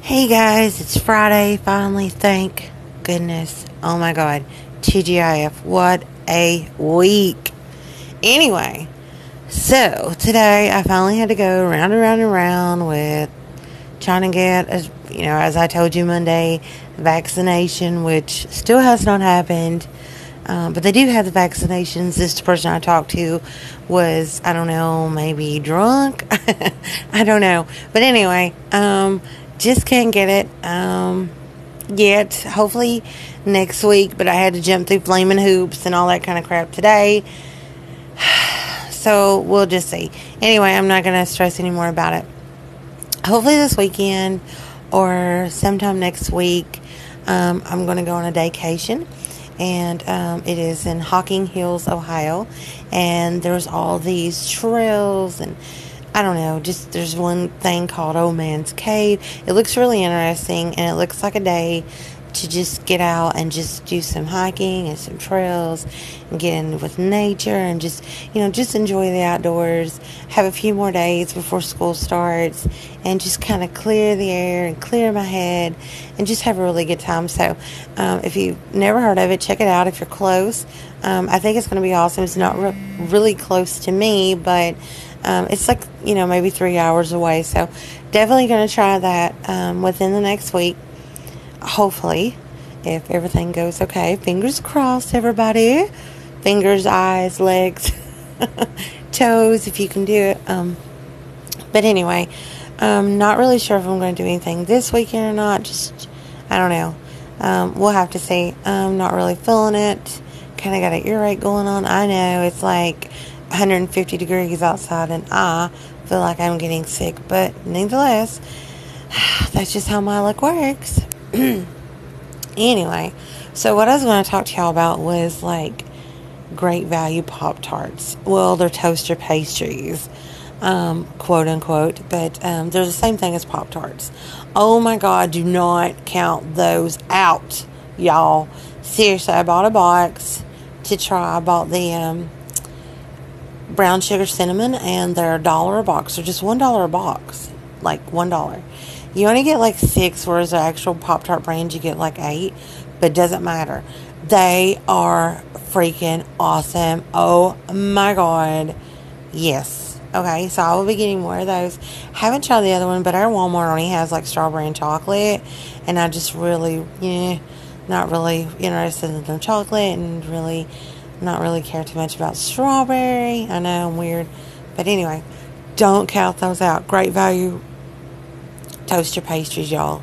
Hey guys, it's Friday finally, thank goodness. Oh my god, TGIF, what a week. Anyway, so today I finally had to go round and round and round with trying to get, as I told you Monday, vaccination, which still has not happened. But they do have the vaccinations. This person I talked to was, I don't know, maybe drunk. I don't know. But anyway, just can't get it yet. Hopefully next week. But I had to jump through flaming hoops and all that kind of crap today. So we'll just see. Anyway, I'm not going to stress any more about it. Hopefully this weekend or sometime next week, I'm going to go on a vacation. And it is in Hocking Hills, Ohio. And there's all these trails and I don't know, just there's one thing called Old Man's Cave. It looks really interesting and it looks like a day to just get out and just do some hiking and some trails and get in with nature and just enjoy the outdoors. Have a few more days before school starts and just kind of clear the air and clear my head and just have a really good time. So if you've never heard of it, check it out if you're close. I think it's going to be awesome. It's not really close to me, but it's like, maybe 3 hours away. So definitely going to try that within the next week. Hopefully, if everything goes okay. Fingers crossed, everybody. Fingers, eyes, legs, toes, if you can do it. But anyway, not really sure if I'm going to do anything this weekend or not. Just, I don't know. We'll have to see. I'm not really feeling it. Kind of got an earache going on. I know it's like 150 degrees outside and I feel like I'm getting sick. But nevertheless, that's just how my luck works. Anyway, so what I was going to talk to y'all about was like Great Value Pop-Tarts. Well, they're toaster pastries, quote unquote, but they're the same thing as Pop-Tarts. Oh my god, do not count those out, y'all. Seriously, I bought a box to try. I bought the brown sugar cinnamon and they're $1 a box. They're just $1 a box, like $1. You only get like 6, whereas the actual Pop-Tart brand you get like 8, but it doesn't matter. They are freaking awesome. Oh my god. Yes. Okay, so I will be getting more of those. Haven't tried the other one, but our Walmart only has like strawberry and chocolate, and I just really, not really interested in the chocolate and really not really care too much about strawberry. I know I'm weird, but anyway, don't count those out. Great Value toaster pastries, y'all.